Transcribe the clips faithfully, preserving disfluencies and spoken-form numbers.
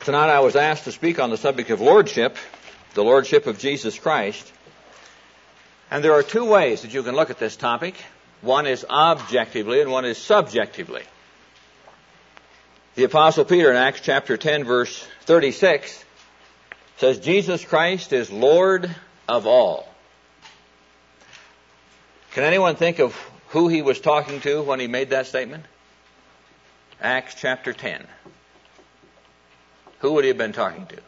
Tonight I was asked to speak on the subject of lordship, the lordship of Jesus Christ. And there are two ways that you can look at this topic. One is objectively and one is subjectively. The Apostle Peter in Acts chapter ten verse thirty-six says, Jesus Christ is Lord of all. Can anyone think of who he was talking to when he made that statement? Acts chapter ten. Who would he have been talking to?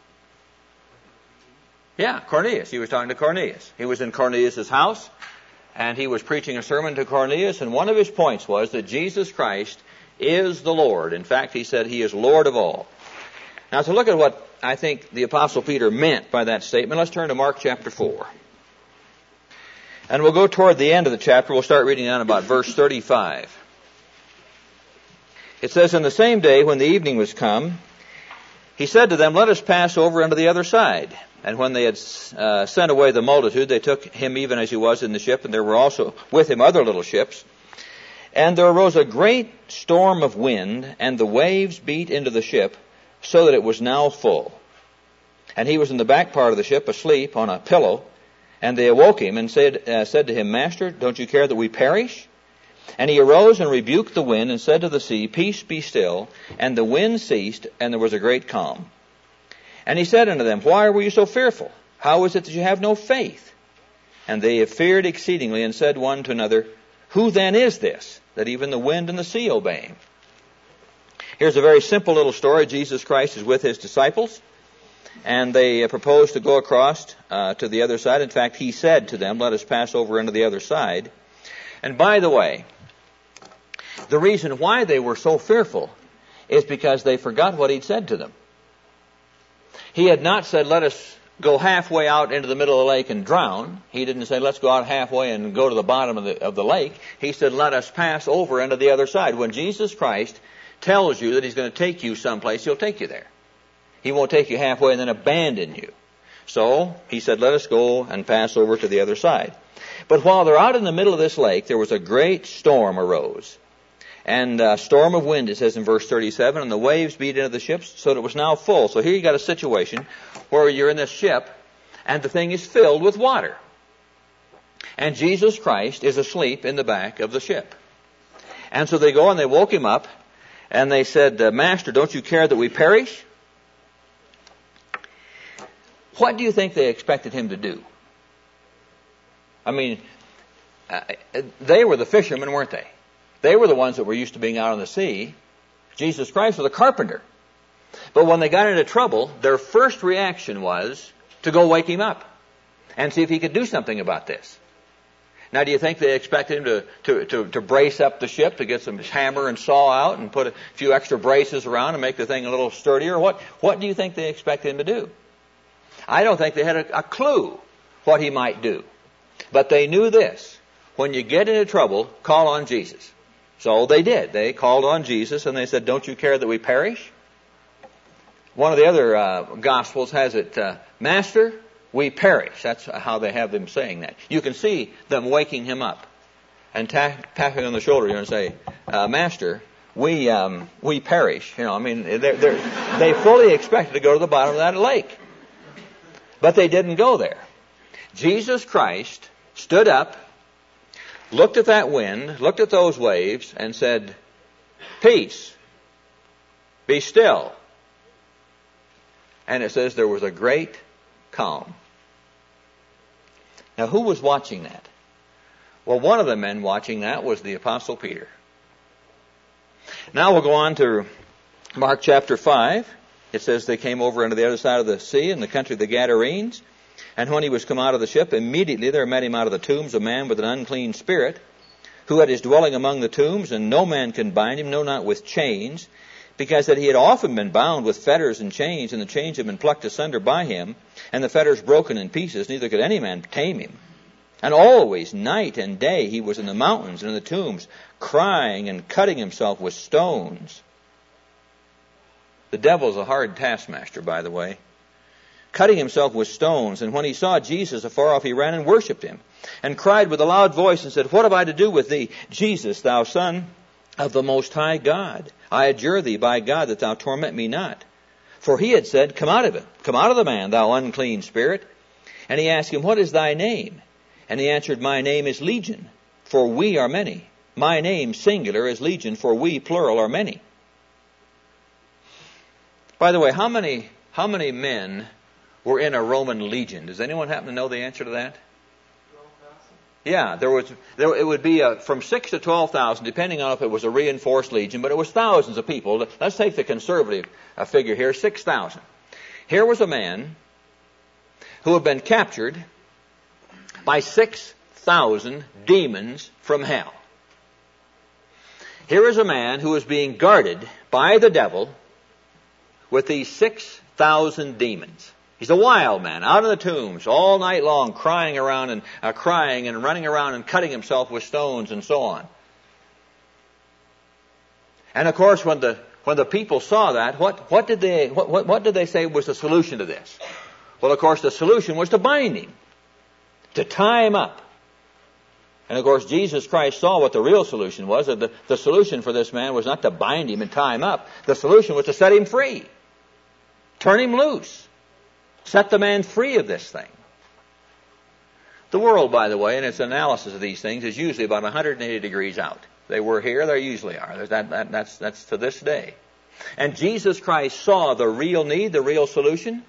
Yeah, Cornelius. He was talking to Cornelius. He was in Cornelius' house, and he was preaching a sermon to Cornelius, and one of his points was that Jesus Christ is the Lord. In fact, he said he is Lord of all. Now, to look at what I think the Apostle Peter meant by that statement, let's turn to Mark chapter four. And we'll go toward the end of the chapter. We'll start reading down about verse thirty-five. It says, "In the same day when the evening was come, he said to them, Let us pass over unto the other side. And when they had uh, sent away the multitude, they took him even as he was in the ship, and there were also with him other little ships. And there arose a great storm of wind, and the waves beat into the ship, so that it was now full. And he was in the back part of the ship, asleep on a pillow. And they awoke him, and said, uh, said to him, Master, don't you care that we perish? And he arose and rebuked the wind, and said to the sea, Peace, be still. And the wind ceased, and there was a great calm. And he said unto them, Why were you so fearful? How is it that you have no faith? And they feared exceedingly, and said one to another, Who then is this, that even the wind and the sea obey him? Here's a very simple little story. Jesus Christ is with his disciples, and they uh, propose to go across uh, to the other side. In fact, he said to them, Let us pass over into the other side. And by the way, the reason why they were so fearful is because they forgot what he'd said to them. He had not said, let us go halfway out into the middle of the lake and drown. He didn't say, let's go out halfway and go to the bottom of the, of the lake. He said, let us pass over into the other side. When Jesus Christ tells you that he's going to take you someplace, he'll take you there. He won't take you halfway and then abandon you. So he said, let us go and pass over to the other side. But while they're out in the middle of this lake, there was a great storm arose. And a storm of wind, it says in verse thirty-seven, and the waves beat into the ships, so that it was now full. So here you got a situation where you're in this ship, and the thing is filled with water. And Jesus Christ is asleep in the back of the ship. And so they go and they woke him up, and they said, Master, don't you care that we perish? What do you think they expected him to do? I mean, uh, they were the fishermen, weren't they? They were the ones that were used to being out on the sea. Jesus Christ was a carpenter. But when they got into trouble, their first reaction was to go wake him up and see if he could do something about this. Now, do you think they expected him to, to, to, to brace up the ship, to get some hammer and saw out and put a few extra braces around and make the thing a little sturdier? What, what do you think they expected him to do? I don't think they had a, a clue what he might do. But they knew this. When you get into trouble, call on Jesus. So they did. They called on Jesus and they said, don't you care that we perish? One of the other uh, Gospels has it, uh, Master, we perish. That's how they have them saying that. You can see them waking him up and ta- tapping on the shoulder, you know, and say, uh, Master, we um, we perish. You know, I mean, they're, they're, they fully expected to go to the bottom of that lake. But they didn't go there. Jesus Christ stood up, looked at that wind, looked at those waves, and said, Peace, be still. And it says there was a great calm. Now, who was watching that? Well, one of the men watching that was the Apostle Peter. Now we'll go on to Mark chapter five. It says they came over into the other side of the sea in the country of the Gadarenes. And when he was come out of the ship, immediately there met him out of the tombs a man with an unclean spirit, who had his dwelling among the tombs, and no man can bind him, no, not with chains, because that he had often been bound with fetters and chains, and the chains had been plucked asunder by him, and the fetters broken in pieces, neither could any man tame him. And always, night and day, he was in the mountains and in the tombs, crying and cutting himself with stones. The devil's a hard taskmaster, by the way. Cutting himself with stones. And when he saw Jesus afar off, he ran and worshipped him, and cried with a loud voice and said, What have I to do with thee, Jesus, thou Son of the Most High God? I adjure thee by God that thou torment me not. For he had said, come out of it, come out of the man, thou unclean spirit. And he asked him, what is thy name? And he answered, my name is Legion, for we are many. My name, singular, is Legion, for we, plural, are many. By the way, how many how many men were in a Roman legion? Does anyone happen to know the answer to that? Yeah, there was. There, it would be uh, from six to twelve thousand, depending on if it was a reinforced legion. But it was thousands of people. Let's take the conservative uh, figure here: six thousand. Here was a man who had been captured by six thousand demons from hell. Here is a man who is being guarded by the devil with these six thousand demons. He's a wild man, out in the tombs all night long, crying around and uh, crying and running around and cutting himself with stones and so on. And of course, when the when the people saw that, what what did they what what, what did they say was the solution to this? Well, of course, the solution was to bind him, to tie him up. And of course, Jesus Christ saw what the real solution was. That the, the solution for this man was not to bind him and tie him up. The solution was to set him free, turn him loose. Set the man free of this thing. The world, by the way, in its analysis of these things, is usually about one hundred eighty degrees out. They were here, they usually are. That, that, that's, that's to this day. And Jesus Christ saw the real need, the real solution,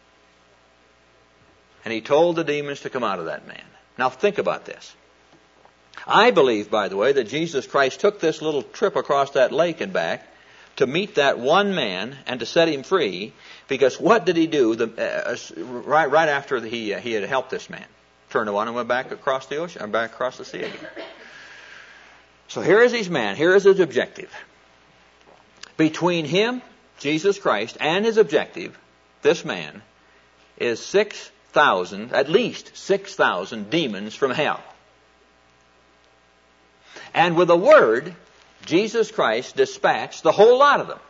and he told the demons to come out of that man. Now think about this. I believe, by the way, that Jesus Christ took this little trip across that lake and back to meet that one man and to set him free, because what did he do the, uh, right, right after he, uh, he had helped this man? Turned around and went back across the ocean, or back across the sea again. So here is his man, here is his objective. Between him, Jesus Christ, and his objective, this man, is six thousand, at least six thousand demons from hell. And with a word, Jesus Christ dispatched the whole lot of them.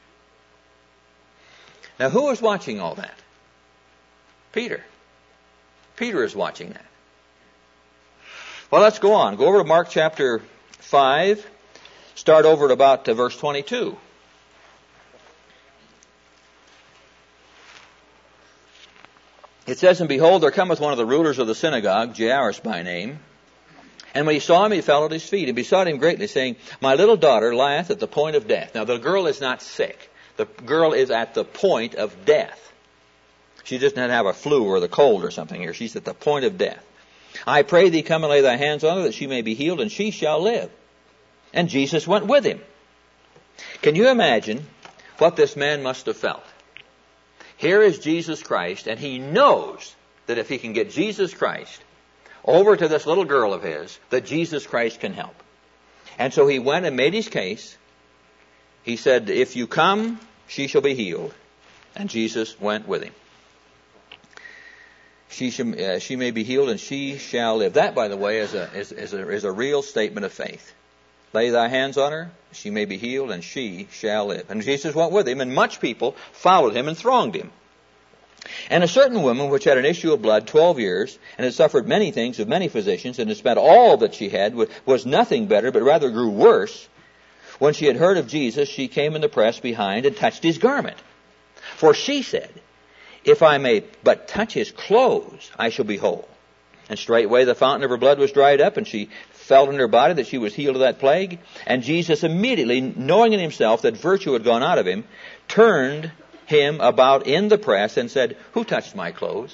Now, who is watching all that? Peter. Peter is watching that. Well, let's go on. Go over to Mark chapter five. Start over at about uh, verse twenty-two. It says, and behold, there cometh one of the rulers of the synagogue, Jairus by name. And when he saw him, he fell at his feet and besought him greatly, saying, my little daughter lieth at the point of death. Now, the girl is not sick. The girl is at the point of death. She doesn't have a flu or the cold or something here. She's at the point of death. I pray thee, come and lay thy hands on her, that she may be healed, and she shall live. And Jesus went with him. Can you imagine what this man must have felt? Here is Jesus Christ, and he knows that if he can get Jesus Christ over to this little girl of his, that Jesus Christ can help. And so he went and made his case. He said, if you come, she shall be healed. And Jesus went with him. She, shall, uh, she may be healed and she shall live. That, by the way, is a, is, is, a, is a real statement of faith. Lay thy hands on her, she may be healed, and she shall live. And Jesus went with him, and much people followed him and thronged him. And a certain woman which had an issue of blood twelve years, and had suffered many things of many physicians, and had spent all that she had, was nothing better, but rather grew worse. When she had heard of Jesus, she came in the press behind and touched his garment. For she said, if I may but touch his clothes, I shall be whole. And straightway the fountain of her blood was dried up, and she felt in her body that she was healed of that plague. And Jesus immediately, knowing in himself that virtue had gone out of him, turned him about in the press and said, who touched my clothes?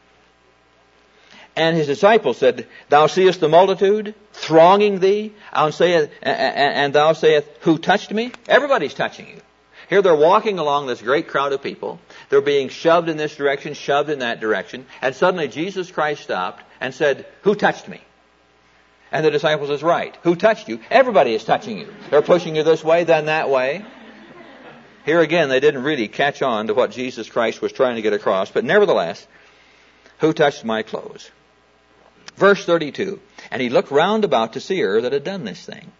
And his disciples said, thou seest the multitude thronging thee, and saith, and thou sayest, who touched me? Everybody's touching you. Here they're walking along this great crowd of people. They're being shoved in this direction, shoved in that direction. And suddenly Jesus Christ stopped and said, who touched me? And the disciples is right. Who touched you? Everybody is touching you. They're pushing you this way, then that way. Here again, they didn't really catch on to what Jesus Christ was trying to get across. But nevertheless, who touched my clothes? Verse thirty-two. And he looked round about to see her that had done this thing.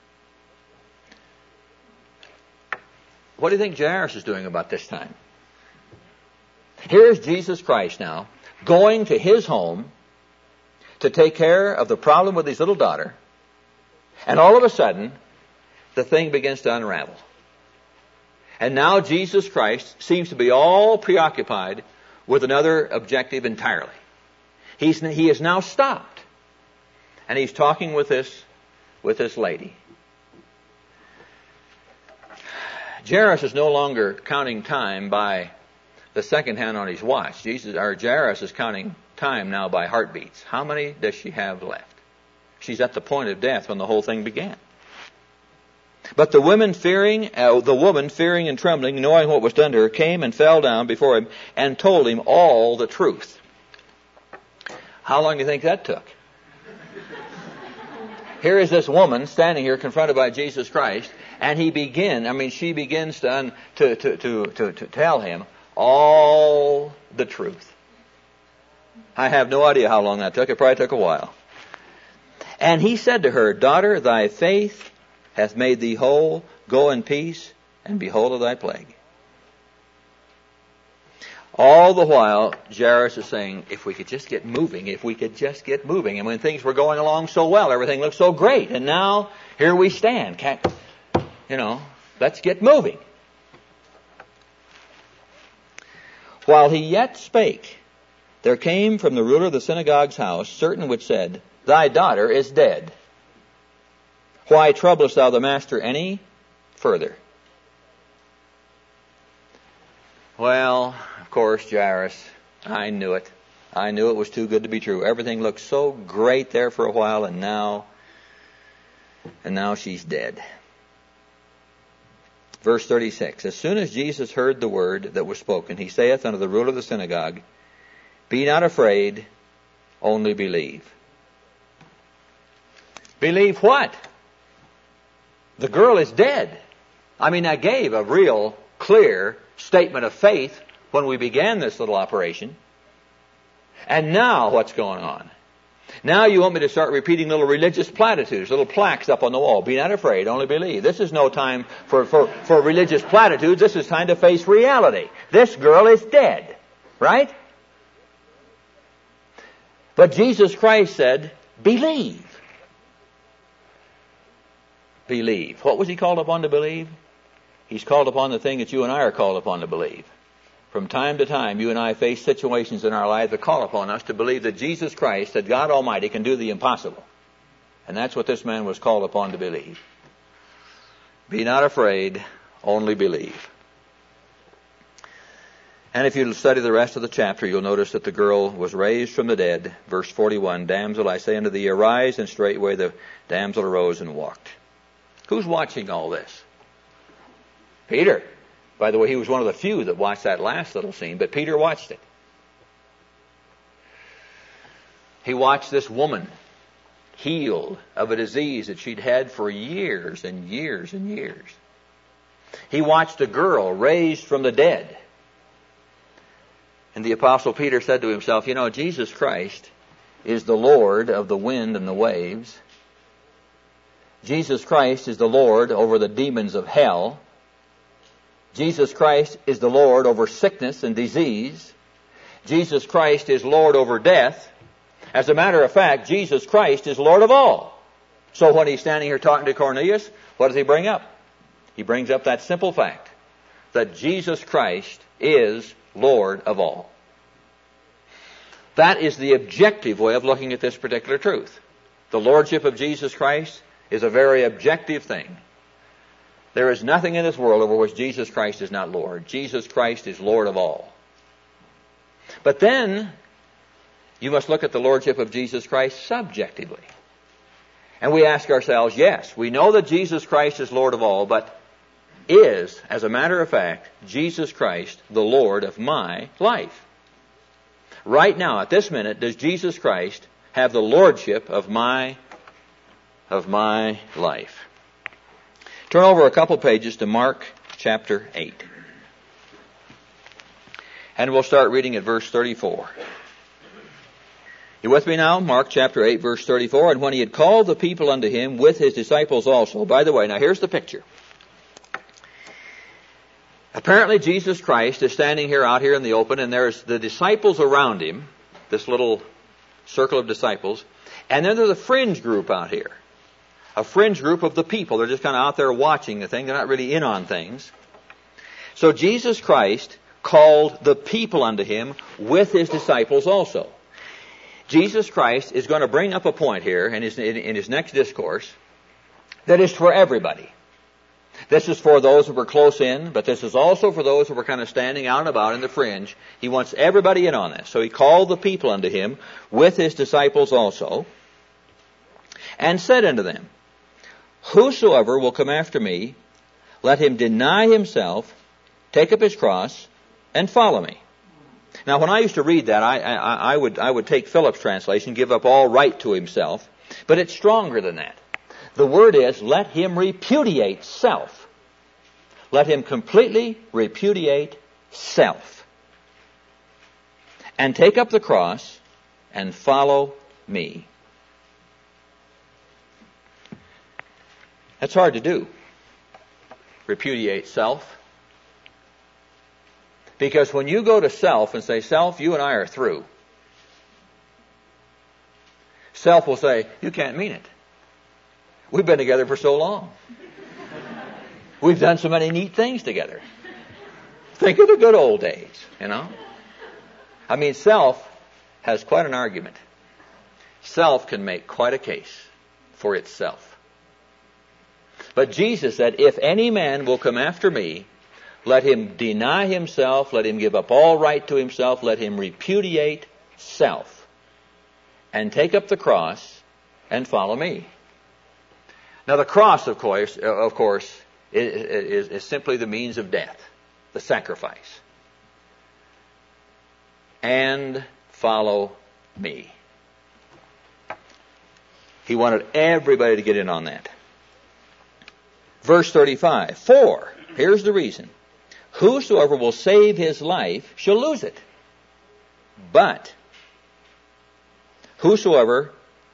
What do you think Jairus is doing about this time? Here's Jesus Christ now, going to his home to take care of the problem with his little daughter. And all of a sudden, the thing begins to unravel. And now Jesus Christ seems to be all preoccupied with another objective entirely. He's, he has now stopped. And he's talking with this, with this lady. Jairus is no longer counting time by the second hand on his watch. Jesus, or Jairus is counting time now by heartbeats. How many does she have left? She's at the point of death when the whole thing began. But the women fearing, uh, the woman fearing and trembling, knowing what was done to her, came and fell down before him and told him all the truth. How long do you think that took? Here is this woman standing here confronted by Jesus Christ, and he begin, I mean, she begins to, un, to, to, to, to, to tell him all the truth. I have no idea how long that took. It probably took a while. And he said to her, Daughter, thy faith hath made thee whole. Go in peace, and behold of thy plague. All the while, Jairus is saying, if we could just get moving, if we could just get moving. And when things were going along so well, everything looked so great. And now, here we stand. Can't, you know, let's get moving. While he yet spake, there came from the ruler of the synagogue's house certain which said, Thy daughter is dead. Why troublest thou the master any further? Well, of course, Jairus, I knew it. I knew it was too good to be true. Everything looked so great there for a while, and now, and now she's dead. Verse thirty-six, As soon as Jesus heard the word that was spoken, he saith unto the ruler of the synagogue, Be not afraid, only believe. Believe what? The girl is dead. I mean, I gave a real clear statement of faith when we began this little operation. And now what's going on? Now you want me to start repeating little religious platitudes, little plaques up on the wall. Be not afraid, only believe. This is no time for, for, for religious platitudes. This is time to face reality. This girl is dead. Right? But Jesus Christ said, believe. Believe. What was he called upon to believe? He's called upon the thing that you and I are called upon to believe. From time to time, you and I face situations in our lives that call upon us to believe that Jesus Christ, that God Almighty, can do the impossible. And that's what this man was called upon to believe. Be not afraid, only believe. And if you study the rest of the chapter, you'll notice that the girl was raised from the dead. Verse forty-one, Damsel, I say unto thee, arise, and straightway the damsel arose and walked. Who's watching all this? Peter. By the way, he was one of the few that watched that last little scene, but Peter watched it. He watched this woman healed of a disease that she'd had for years and years and years. He watched a girl raised from the dead. And the Apostle Peter said to himself, you know, Jesus Christ is the Lord of the wind and the waves. Jesus Christ is the Lord over the demons of hell. Jesus Christ is the Lord over sickness and disease. Jesus Christ is Lord over death. As a matter of fact, Jesus Christ is Lord of all. So when he's standing here talking to Cornelius, what does he bring up? He brings up that simple fact that Jesus Christ is Lord of all. That is the objective way of looking at this particular truth. The Lordship of Jesus Christ is a very objective thing. There is nothing in this world over which Jesus Christ is not Lord. Jesus Christ is Lord of all. But then, you must look at the Lordship of Jesus Christ subjectively. And we ask ourselves, yes, we know that Jesus Christ is Lord of all, but is, as a matter of fact, Jesus Christ the Lord of my life? Right now, at this minute, does Jesus Christ have the Lordship of my, of my life? Turn over a couple pages to Mark chapter eight. And we'll start reading at verse thirty-four. You with me now? Mark chapter eight, verse thirty-four. And when he had called the people unto him with his disciples also. By the way, now here's the picture. Apparently Jesus Christ is standing here out here in the open, and there's the disciples around him, this little circle of disciples, and then there's a fringe group out here. A fringe group of the people. They're just kind of out there watching the thing. They're not really in on things. So Jesus Christ called the people unto him with his disciples also. Jesus Christ is going to bring up a point here in his, in his next discourse that is for everybody. This is for those who were close in, but this is also for those who were kind of standing out and about in the fringe. He wants everybody in on this. So he called the people unto him with his disciples also, and said unto them, Whosoever will come after me, let him deny himself, take up his cross, and follow me. Now, when I used to read that, I, I, I would I would take Phillips' translation, give up all right to himself, but it's stronger than that. The word is, let him repudiate self. Let him completely repudiate self. And take up the cross and follow me. That's hard to do. Repudiate self. Because when you go to self and say, self, you and I are through, self will say, you can't mean it. We've been together for so long. We've done so many neat things together. Think of the good old days, you know. I mean, self has quite an argument. Self can make quite a case for itself. But Jesus said, if any man will come after me, let him deny himself, let him give up all right to himself, let him repudiate self, and take up the cross and follow me. Now the cross, of course, of course, is, is, is simply the means of death, the sacrifice. And follow me. He wanted everybody to get in on that. Verse thirty-five, For, here's the reason, whosoever will save his life shall lose it. But whosoever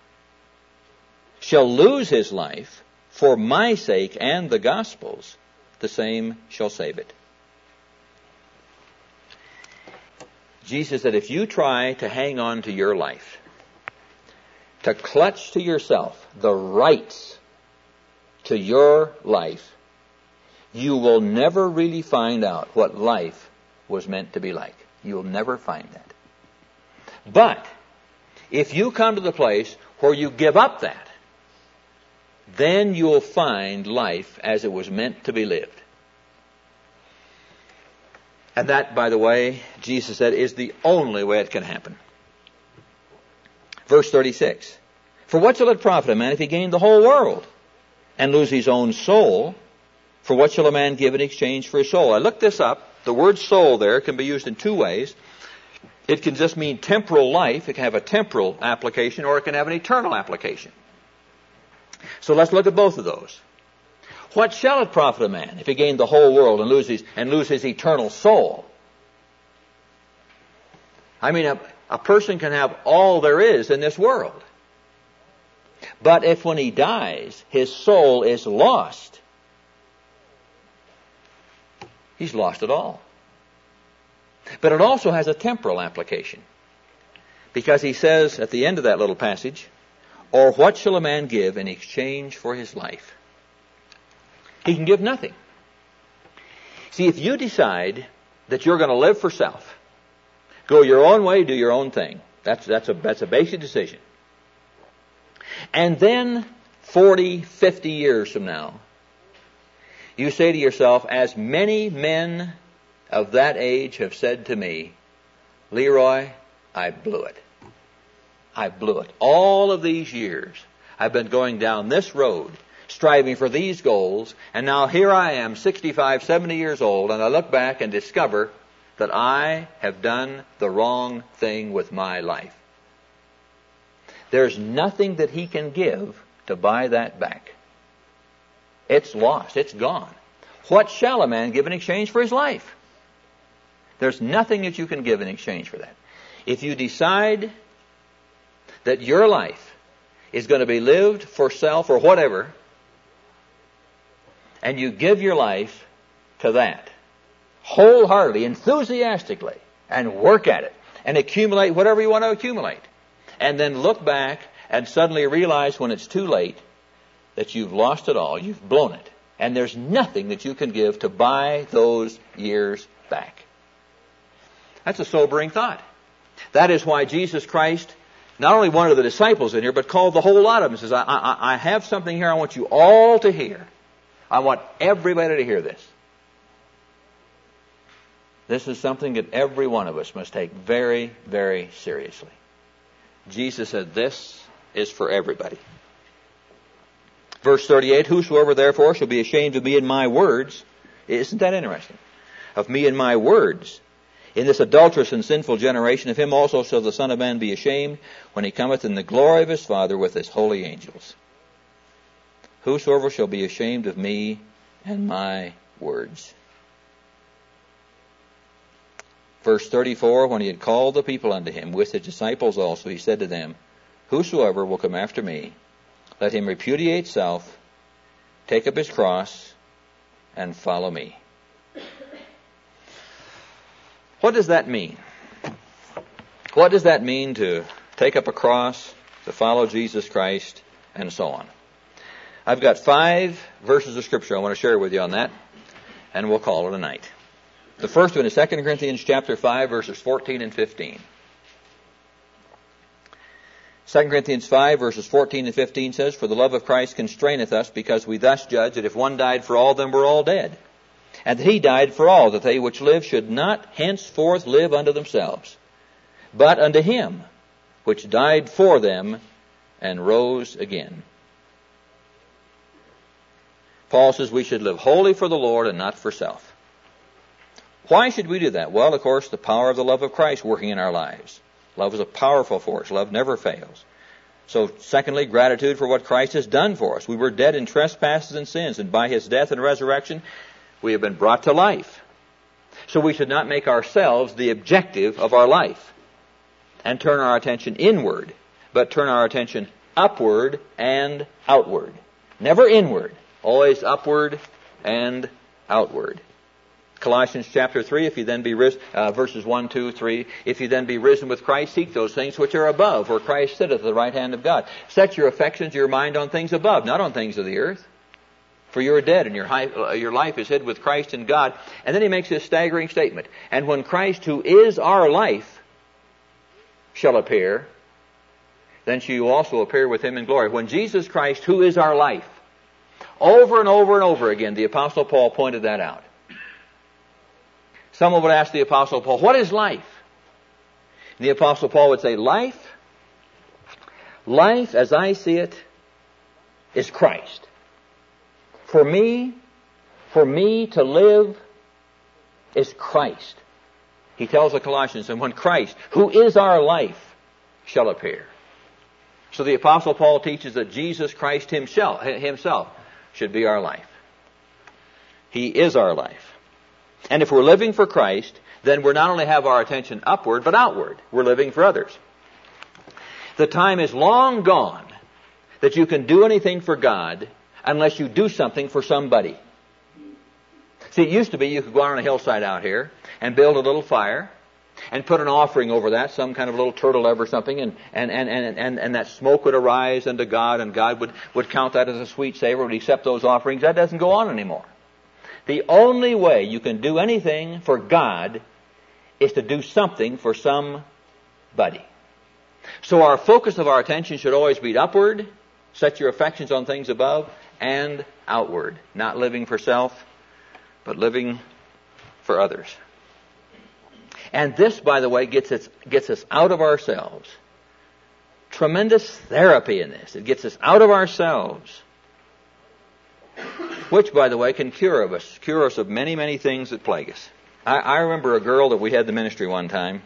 shall lose his life for my sake and the gospel's, the same shall save it. Jesus said, if you try to hang on to your life, to clutch to yourself the rights to your life, you will never really find out what life was meant to be like. You'll never find that. But if you come to the place where you give up that, then you'll find life as it was meant to be lived. And that, by the way, Jesus said, is the only way it can happen. Verse thirty-six. For what shall it profit a man if he gain the whole world and lose his own soul? For what shall a man give in exchange for his soul? I looked this up. The word soul there can be used in two ways. It can just mean temporal life. It can have a temporal application, or it can have an eternal application. So let's look at both of those. What shall it profit a man if he gain the whole world and lose his, and lose his eternal soul? I mean, a, a person can have all there is in this world. But if when he dies, his soul is lost, he's lost it all. But it also has a temporal application. Because he says at the end of that little passage, or what shall a man give in exchange for his life? He can give nothing. See, if you decide that you're going to live for self, go your own way, do your own thing, that's, that's, a, that's a basic decision. And then forty, fifty years from now, you say to yourself, as many men of that age have said to me, Leroy, I blew it. I blew it. All of these years, I've been going down this road, striving for these goals, and now here I am, sixty-five, seventy years old, and I look back and discover that I have done the wrong thing with my life. There's nothing that he can give to buy that back. It's lost. It's gone. What shall a man give in exchange for his life? There's nothing that you can give in exchange for that. If you decide that your life is going to be lived for self or whatever, and you give your life to that wholeheartedly, enthusiastically, and work at it, and accumulate whatever you want to accumulate, and then look back and suddenly realize when it's too late that you've lost it all, you've blown it, And there's nothing that you can give to buy those years back. That's a sobering thought. That is why Jesus Christ not only wanted the disciples in here, but called the whole lot of them and says, I, I, I have something here I want you all to hear. I want everybody to hear this. This is something that every one of us must take very, very seriously. Jesus said, this is for everybody. Verse thirty-eight, whosoever therefore shall be ashamed of me and my words, isn't that interesting? Of me and my words, in this adulterous and sinful generation, of him also shall the Son of Man be ashamed when he cometh in the glory of his Father with his holy angels. Whosoever shall be ashamed of me and my words. Verse thirty-four, when he had called the people unto him with his disciples also, he said to them, whosoever will come after me, let him repudiate self, take up his cross, and follow me. What does that mean? What does that mean to take up a cross, to follow Jesus Christ, and so on? I've got five verses of Scripture I want to share with you on that, and we'll call it a night. The first one is Second Corinthians chapter five, verses fourteen and fifteen. Second Corinthians five, verses fourteen and fifteen says, for the love of Christ constraineth us, because we thus judge that if one died for all, then we're all dead. And that he died for all, that they which live should not henceforth live unto themselves, but unto him which died for them and rose again. Paul says we should live wholly for the Lord and not for self. Why should we do that? Well, of course, the power of the love of Christ working in our lives. Love is a powerful force. Love never fails. So, secondly, gratitude for what Christ has done for us. We were dead in trespasses and sins, and by his death and resurrection, we have been brought to life. So we should not make ourselves the objective of our life and turn our attention inward, but turn our attention upward and outward. Never inward, always upward and outward. Colossians chapter three, if you then be risen, uh, verses one, two, three, if you then be risen with Christ, seek those things which are above, where Christ sitteth at the right hand of God. Set your affections, your mind on things above, not on things of the earth. For you are dead, and your, high, uh, your life is hid with Christ in God. And then he makes this staggering statement. And when Christ, who is our life, shall appear, then shall you also appear with him in glory. When Jesus Christ, who is our life, over and over and over again, the Apostle Paul pointed that out. Someone would ask the Apostle Paul, what is life? And the Apostle Paul would say, life, life as I see it, is Christ. For me, for me to live is Christ. He tells the Colossians, and when Christ, who is our life, shall appear. So the Apostle Paul teaches that Jesus Christ himself, himself should be our life. He is our life. And if we're living for Christ, then we not only have our attention upward, but outward. We're living for others. The time is long gone that you can do anything for God unless you do something for somebody. See, it used to be you could go out on a hillside out here and build a little fire and put an offering over that, some kind of little turtle dove or something, and, and, and, and, and, and that smoke would arise unto God, and God would, would count that as a sweet savor, would accept those offerings. That doesn't go on anymore. The only way you can do anything for God is to do something for somebody. So our focus of our attention should always be upward, set your affections on things above, and outward. Not living for self, but living for others. And this, by the way, gets us, gets us out of ourselves. Tremendous therapy in this. It gets us out of ourselves. Which, by the way, can cure of us, cure us of many, many things that plague us. I, I remember a girl that we had in the ministry one time.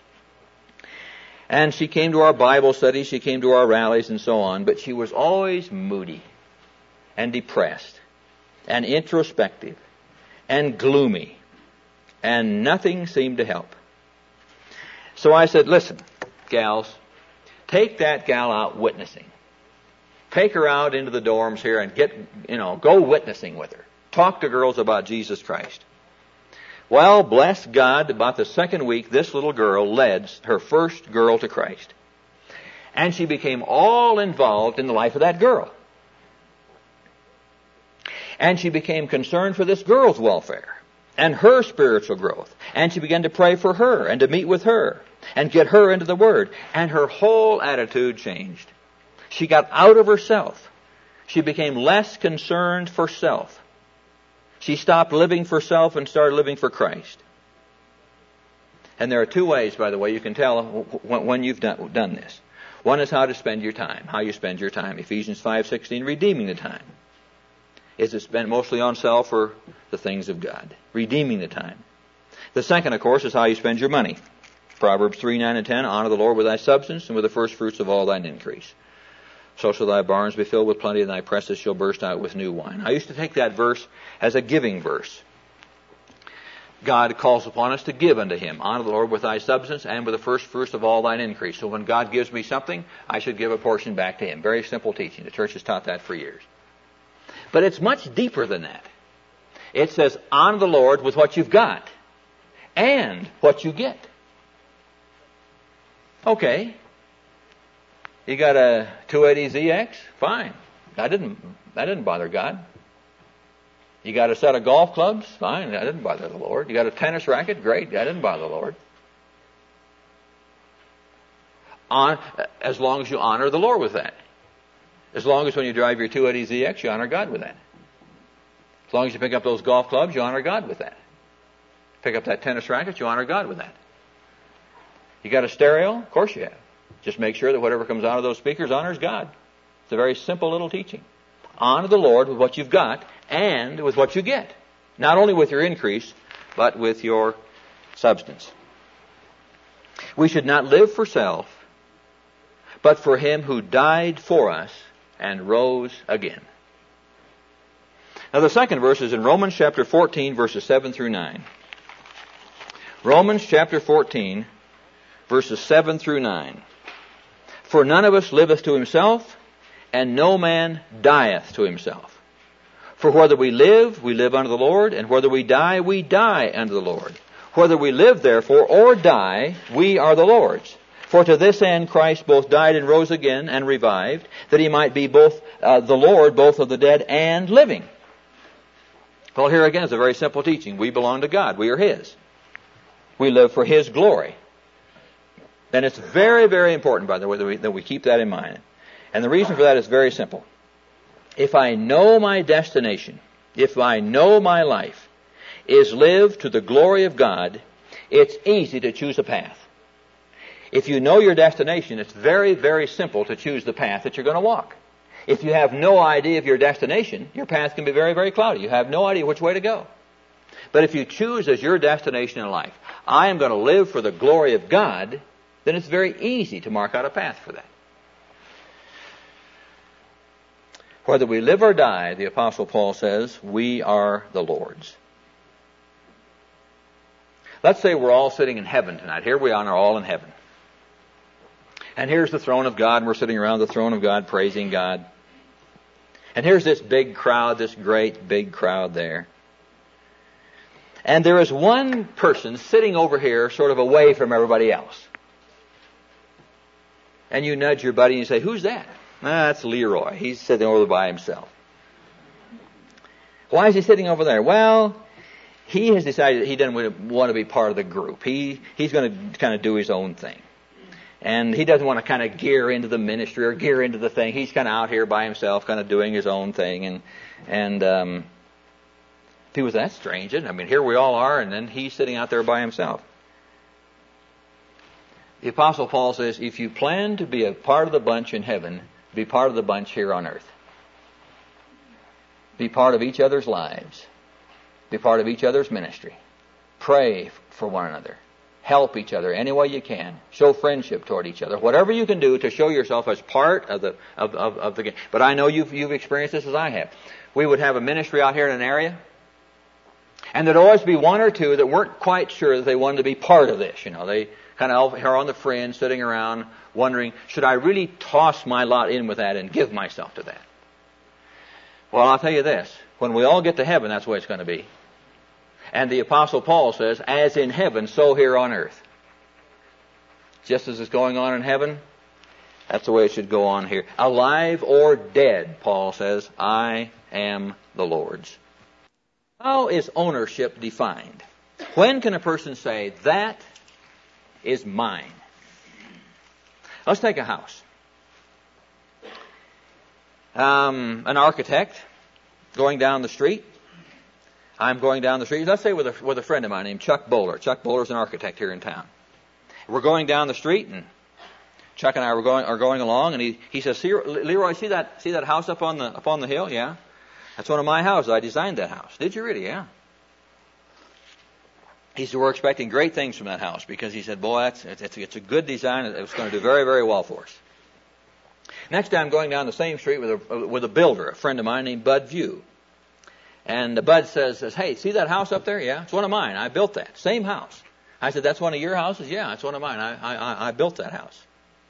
And she came to our Bible studies, she came to our rallies and so on, but she was always moody and depressed and introspective and gloomy, and nothing seemed to help. So I said, listen, gals, take that gal out witnessing. Take her out into the dorms here and get, you know, go witnessing with her. Talk to girls about Jesus Christ. Well, bless God, about the second week, this little girl led her first girl to Christ. And she became all involved in the life of that girl. And she became concerned for this girl's welfare and her spiritual growth. And she began to pray for her and to meet with her and get her into the Word. And her whole attitude changed. She got out of herself. She became less concerned for self. She stopped living for self and started living for Christ. And there are two ways, by the way, you can tell when you've done, done this. One is how to spend your time, how you spend your time. Ephesians five sixteen, redeeming the time. Is it spent mostly on self or the things of God? Redeeming the time. The second, of course, is how you spend your money. Proverbs three, nine, and ten, honor the Lord with thy substance and with the first fruits of all thine increase. So shall thy barns be filled with plenty, and thy presses shall burst out with new wine. I used to take that verse as a giving verse. God calls upon us to give unto Him. Honor the Lord with thy substance and with the first fruits of all thine increase. So when God gives me something, I should give a portion back to Him. Very simple teaching. The church has taught that for years. But it's much deeper than that. It says, honor the Lord with what you've got and what you get. Okay. You got a two eighty Z X? Fine. That didn't, that didn't bother God. You got a set of golf clubs? Fine. That didn't bother the Lord. You got a tennis racket? Great. That didn't bother the Lord. On, as long as you honor the Lord with that. As long as when you drive your two eighty Z X, you honor God with that. As long as you pick up those golf clubs, you honor God with that. Pick up that tennis racket, you honor God with that. You got a stereo? Of course you have. Just make sure that whatever comes out of those speakers honors God. It's a very simple little teaching. Honor the Lord with what you've got and with what you get. Not only with your increase, but with your substance. We should not live for self, but for Him who died for us and rose again. Now the second verse is in Romans chapter fourteen, verses seven through nine. Romans chapter fourteen, verses seven through nine. For none of us liveth to himself, and no man dieth to himself. For whether we live, we live unto the Lord, and whether we die, we die unto the Lord. Whether we live, therefore, or die, we are the Lord's. For to this end Christ both died and rose again and revived, that He might be both uh, the Lord, both of the dead and living. Well, here again is a very simple teaching. We belong to God. We are His. We live for His glory. And it's very, very important, by the way, that we, that we keep that in mind. And the reason for that is very simple. If I know my destination, if I know my life is lived to the glory of God, it's easy to choose a path. If you know your destination, it's very, very simple to choose the path that you're going to walk. If you have no idea of your destination, your path can be very, very cloudy. You have no idea which way to go. But if you choose as your destination in life, I am going to live for the glory of God, then it's very easy to mark out a path for that. Whether we live or die, the Apostle Paul says, we are the Lord's. Let's say we're all sitting in heaven tonight. Here we are, all in heaven. And here's the throne of God, and we're sitting around the throne of God, praising God. And here's this big crowd, this great big crowd there. And there is one person sitting over here, sort of away from everybody else. And you nudge your buddy and you say, who's that? Ah, that's Leroy. He's sitting over by himself. Why is he sitting over there? Well, he has decided that he doesn't want to be part of the group. He he's going to kind of do his own thing. And he doesn't want to kind of gear into the ministry or gear into the thing. He's kind of out here by himself, kind of doing his own thing. And and um, people say, that's strange, isn't it? I mean, here we all are, and then he's sitting out there by himself. The Apostle Paul says, if you plan to be a part of the bunch in heaven, be part of the bunch here on earth. Be part of each other's lives. Be part of each other's ministry. Pray for one another. Help each other any way you can. Show friendship toward each other. Whatever you can do to show yourself as part of the of, of, of the game. But I know you've you've experienced this as I have. We would have a ministry out here in an area, and there'd always be one or two that weren't quite sure that they wanted to be part of this. You know, they kind of are on the fringe, sitting around, wondering, should I really toss my lot in with that and give myself to that? Well, I'll tell you this. When we all get to heaven, that's the way it's going to be. And the Apostle Paul says, as in heaven, so here on earth. Just as it's going on in heaven, That's the way it should go on here. Alive or dead, Paul says, I am the Lord's. How is ownership defined? When can a person say, that is mine? Let's take a house. Um, an architect going down the street. I'm going down the street. Let's say with a, with a friend of mine named Chuck Bowler. Chuck Bowler's an architect here in town. We're going down the street, and Chuck and I were going, are going along, and he, he says, see, Leroy, see that, see that house up on the, up on the hill? Yeah. That's one of my houses. I designed that house. Did you really? Yeah. He said, we're expecting great things from that house, because he said, boy, that's, it's, it's a good design. It's going to do very, very well for us. Next day, I'm going down the same street with a, with a builder, a friend of mine named Bud View. And Bud says, says, hey, see that house up there? Yeah, it's one of mine. I built that. Same house. I said, that's one of your houses? Yeah, it's one of mine. I, I, I built that house.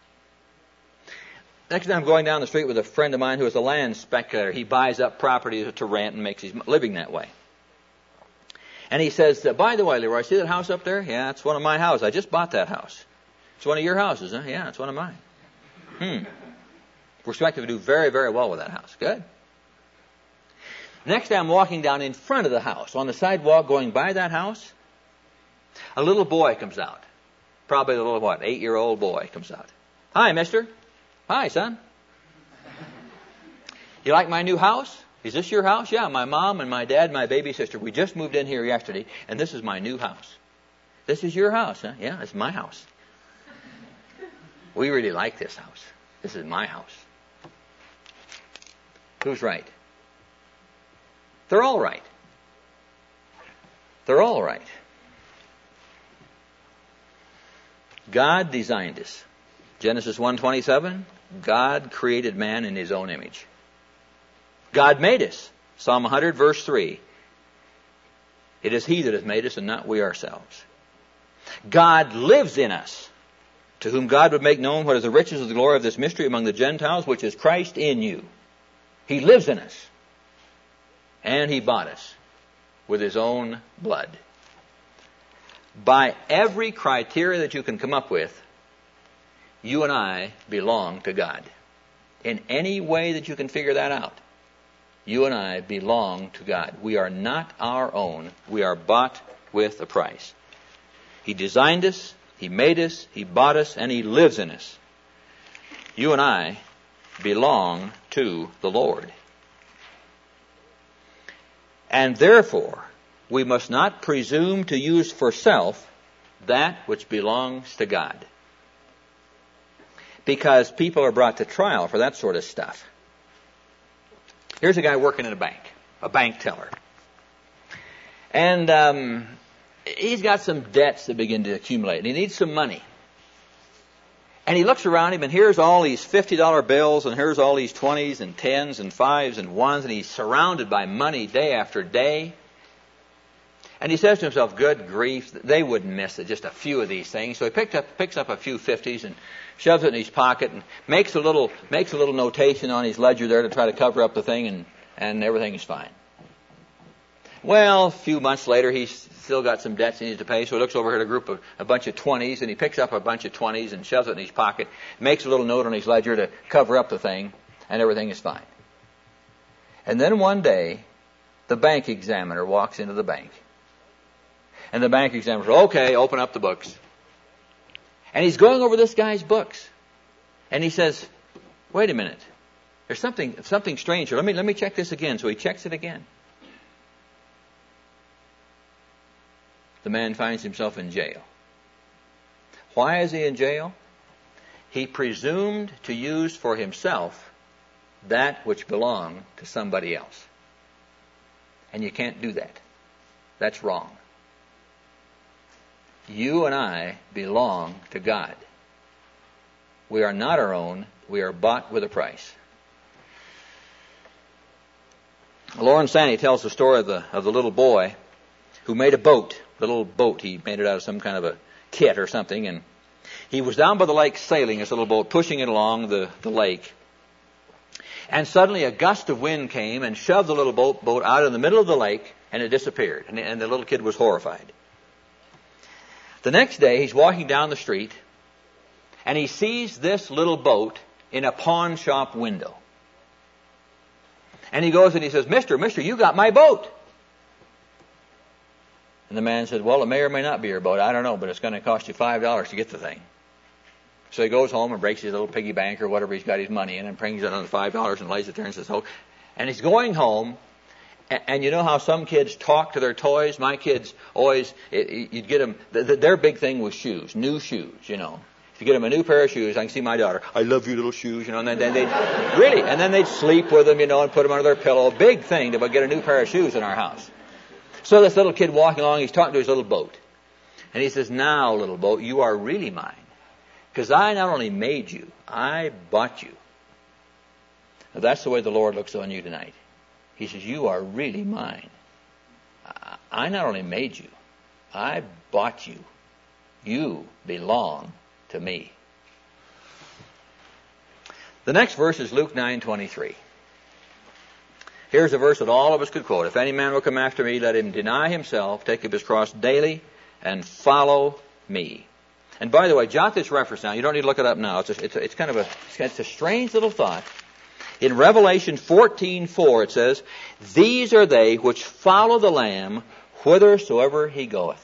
Next time I'm going down the street with a friend of mine who is a land speculator. He buys up property to rent and makes his living that way. And he says, by the way, Leroy, see that house up there? Yeah, it's one of my houses. I just bought that house. It's one of your houses, huh? Yeah, it's one of mine. Hmm. We're expected to do very, very well with that house. Good. Next day I'm walking down in front of the house, on the sidewalk going by that house. A little boy comes out. Probably a little, what, eight-year-old boy comes out. Hi, mister. Hi, son. You like my new house? Is this your house? Yeah, my mom and my dad and my baby sister. We just moved in here yesterday, and this is my new house. This is your house, huh? Yeah, it's my house. We really like this house. This is my house. Who's right? They're all right. They're all right. God designed us. Genesis one twenty-seven, God created man in his own image. God made us. Psalm one hundred, verse three. It is he that has made us and not we ourselves. God lives in us, to whom God would make known what is the riches of the glory of this mystery among the Gentiles, which is Christ in you. He lives in us. And he bought us with his own blood. By every criteria that you can come up with, you and I belong to God. In any way that you can figure that out, you and I belong to God. We are not our own. We are bought with a price. He designed us, he made us, he bought us, and he lives in us. You and I belong to the Lord. And therefore, we must not presume to use for self that which belongs to God. Because people are brought to trial for that sort of stuff. Here's a guy working in a bank, a bank teller. And um, he's got some debts that begin to accumulate, and he needs some money. And he looks around him, and here's all these fifty dollar bills, and here's all these twenties and tens and fives and ones, and he's surrounded by money day after day. And he says to himself, good grief, they wouldn't miss it, just a few of these things. So he picked up, picks up a few fifties and shoves it in his pocket and makes a little, makes a little notation on his ledger there to try to cover up the thing, and, and everything is fine. Well, a few months later, he's still got some debts he needs to pay, so he looks over at a group of a bunch of twenties, and he picks up a bunch of twenties and shoves it in his pocket, makes a little note on his ledger to cover up the thing, and everything is fine. And then one day, the bank examiner walks into the bank. And the bank examiner says, okay, open up the books. And he's going over this guy's books. And he says, wait a minute. There's something something strange here. Let me, let me check this again. So he checks it again. The man finds himself in jail. Why is he in jail? He presumed to use for himself that which belonged to somebody else. And you can't do that. That's wrong. You and I belong to God. We are not our own. We are bought with a price. Lawrence Sanney tells the story of the, of the little boy who made a boat. The little boat, he made it out of some kind of a kit or something. And he was down by the lake sailing his little boat, pushing it along the, the lake. And suddenly a gust of wind came and shoved the little boat, boat out in the middle of the lake, and it disappeared. And, and the little kid was horrified. The next day, he's walking down the street, and he sees this little boat in a pawn shop window. And he goes and he says, Mister, Mister, you got my boat. And the man said, well, it may or may not be your boat. I don't know, but it's going to cost you five dollars to get the thing. So he goes home and breaks his little piggy bank or whatever he's got his money in and brings it on the five dollars and lays it there and says, oh. And he's going home. And, and you know how some kids talk to their toys? My kids always, it, you'd get them, the, the, their big thing was shoes, new shoes, you know. If you get them a new pair of shoes, I can see my daughter, I love you little shoes, you know, and then, then they'd, really, and then they'd sleep with them, you know, and put them under their pillow. Big thing to get a new pair of shoes in our house. So this little kid walking along, he's talking to his little boat. And he says, now, little boat, you are really mine. Because I not only made you, I bought you. Now, that's the way the Lord looks on you tonight. He says, you are really mine. I not only made you, I bought you. You belong to me. The next verse is Luke nine twenty-three. Here's a verse that all of us could quote. If any man will come after me, let him deny himself, take up his cross daily, and follow me. And by the way, jot this reference down. You don't need to look it up now. It's, a, it's, a, it's kind of a, it's a strange little thought. In Revelation fourteen four, it says, these are they which follow the Lamb whithersoever he goeth.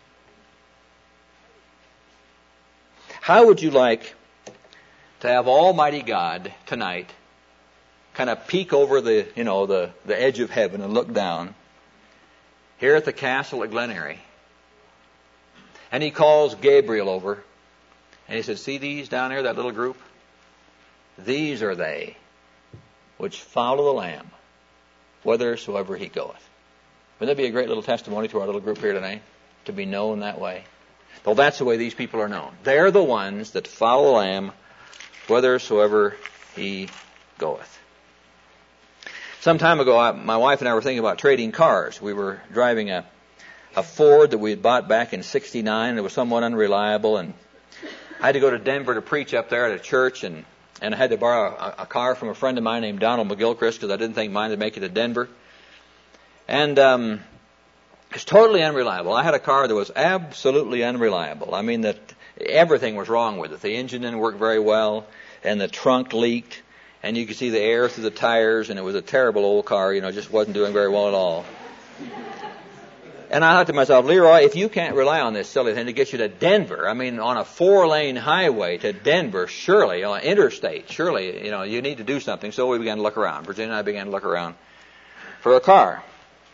How would you like to have Almighty God tonight kind of peek over the, you know, the, the edge of heaven and look down here at the castle at Glen Eyrie? And he calls Gabriel over and he said, see these down there, that little group? These are they which follow the Lamb whithersoever he goeth. Wouldn't that be a great little testimony to our little group here tonight? To be known that way? Well, that's the way these people are known. They're the ones that follow the Lamb whithersoever he goeth. Some time ago, I, my wife and I were thinking about trading cars. We were driving a, a Ford that we had bought back in sixty-nine. It was somewhat unreliable, and I had to go to Denver to preach up there at a church, and, and I had to borrow a, a car from a friend of mine named Donald McGilchrist because I didn't think mine would make it to Denver. And um, it's totally unreliable. I had a car that was absolutely unreliable. I mean, that everything was wrong with it. The engine didn't work very well, and the trunk leaked, and you could see the air through the tires, and it was a terrible old car, you know, just wasn't doing very well at all. And I thought to myself, Leroy, if you can't rely on this silly thing to get you to Denver, I mean, on a four-lane highway to Denver, surely, on interstate, surely, you know, you need to do something. So we began to look around. Virginia and I began to look around for a car.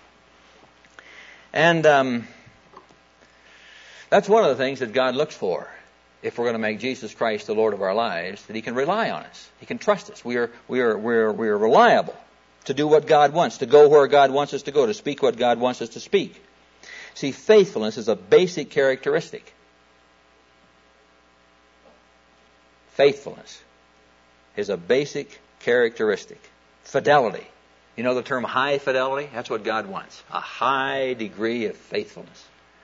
And um, that's one of the things that God looks for if we're going to make Jesus Christ the Lord of our lives, that he can rely on us. He can trust us. We are, we are, we are, we are reliable to do what God wants, to go where God wants us to go, to speak what God wants us to speak. See, faithfulness is a basic characteristic. Faithfulness is a basic characteristic. Fidelity. You know the term high fidelity? That's what God wants. A high degree of faithfulness.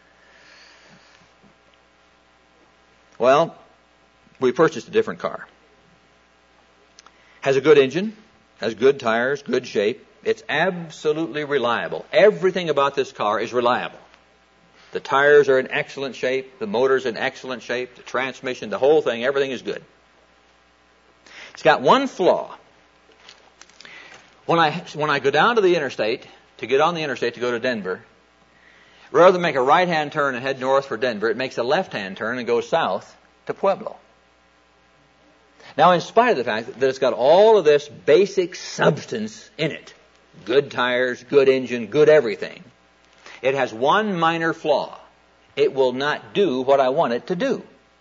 Well, we purchased a different car. Has a good engine, has good tires, good shape. It's absolutely reliable. Everything about this car is reliable. The tires are in excellent shape. The motor's in excellent shape. The transmission, the whole thing, everything is good. It's got one flaw. When I, when I go down to the interstate, to get on the interstate to go to Denver, rather than make a right-hand turn and head north for Denver, it makes a left-hand turn and goes south to Pueblo. Now, in spite of the fact that it's got all of this basic substance in it, good tires, good engine, good everything, it has one minor flaw. It will not do what I want it to do.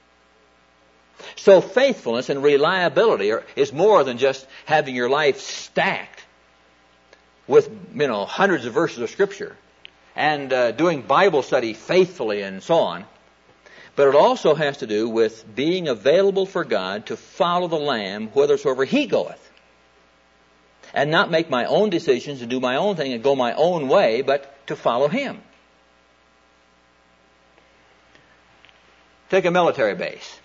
So faithfulness and reliability are, is more than just having your life stacked with, you know, hundreds of verses of Scripture and uh, doing Bible study faithfully and so on. But it also has to do with being available for God to follow the Lamb whithersoever he goeth. And not make my own decisions and do my own thing and go my own way, but to follow him. Take a military base.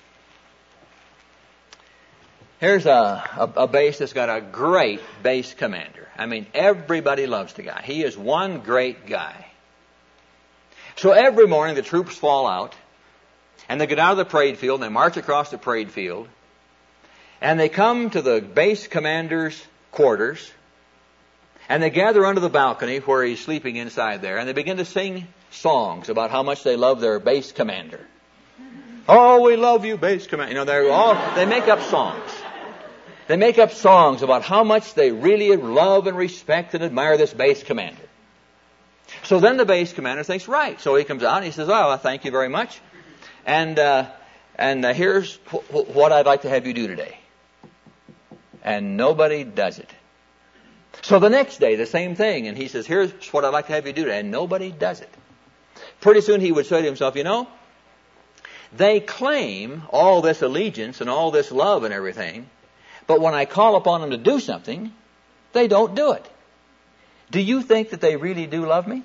Here's a, a, a base that's got a great base commander. I mean, everybody loves the guy. He is one great guy. So every morning the troops fall out, and they get out of the parade field, and they march across the parade field, And they come to the base commander's quarters, and they gather under the balcony where he's sleeping inside there, and they begin to sing songs about how much they love their base commander. Oh, we love you, base commander. You know, they're all, they make up songs. They make up songs about how much they really love and respect and admire this base commander. So then the base commander thinks, right. So he comes out and he says, oh, thank you very much. And uh, and uh, here's wh- what I'd like to have you do today. And nobody does it. So the next day, the same thing. And he says, here's what I'd like to have you do today. And nobody does it. Pretty soon he would say to himself, you know, they claim all this allegiance and all this love and everything, but when I call upon them to do something, they don't do it. Do you think that they really do love me?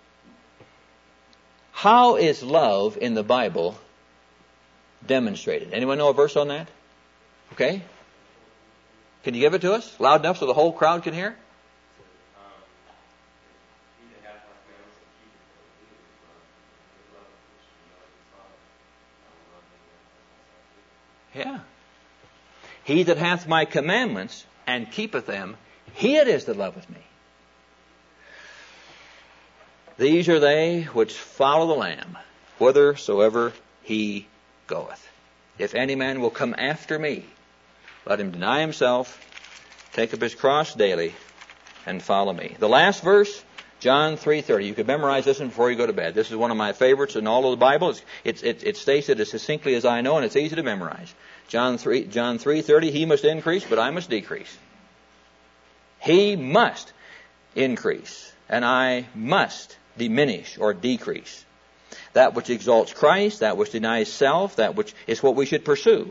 How is love in the Bible demonstrated? Anyone know a verse on that? Okay. Can you give it to us? Loud enough so the whole crowd can hear? Yeah. He that hath my commandments and keepeth them, he it is that loveth me. These are they which follow the Lamb, whithersoever he goeth. If any man will come after me, let him deny himself, take up his cross daily, and follow me. The last verse, John three thirty. You could memorize this one before you go to bed. This is one of my favorites in all of the Bible. It's, it's, it, it states it as succinctly as I know, and it's easy to memorize. John three, John three thirty, he must increase, but I must decrease. He must increase, and I must diminish or decrease. That which exalts Christ, that which denies self, that which is what we should pursue.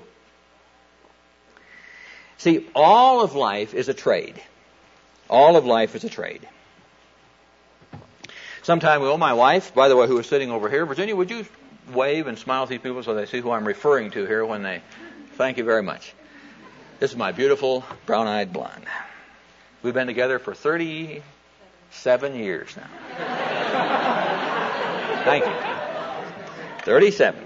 See, all of life is a trade. All of life is a trade. Some time ago, my wife, by the way, who is sitting over here, Virginia, would you wave and smile at these people so they see who I'm referring to here when they... Thank you very much. This is my beautiful brown-eyed blonde. We've been together for thirty-seven years now. Thank you. thirty-seven.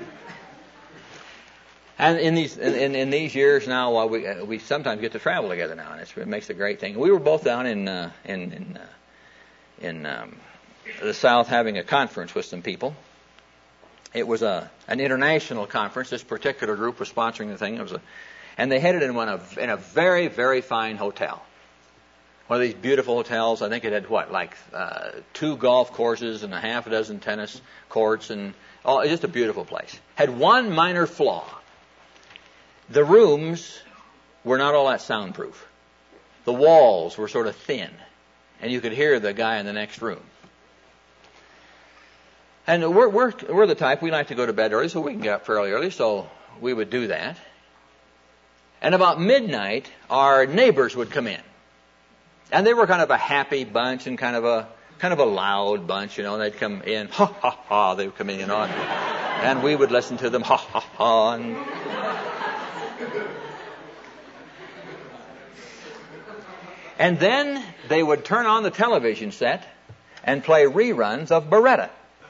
And in these in, in these years now, while we uh, we sometimes get to travel together now, and it's, it makes a great thing. We were both down in uh, in in, uh, in um, the South having a conference with some people. It was a an international conference. This particular group was sponsoring the thing. It was a, and they had it in one of in a very very fine hotel. One of these beautiful hotels. I think it had what like uh, two golf courses and a half a dozen tennis courts and oh, just a beautiful place. Had one minor flaw. The rooms were not all that soundproof. The walls were sort of thin, and you could hear the guy in the next room. And we're, we're, we're the type, we like to go to bed early, so we can get up fairly early, so we would do that. And about midnight, our neighbors would come in. And they were kind of a happy bunch and kind of a kind of a loud bunch, you know, and they'd come in, ha, ha, ha, they would come in, you know, and, and we would listen to them, ha, ha, ha, and... And then they would turn on the television set and play reruns of Beretta.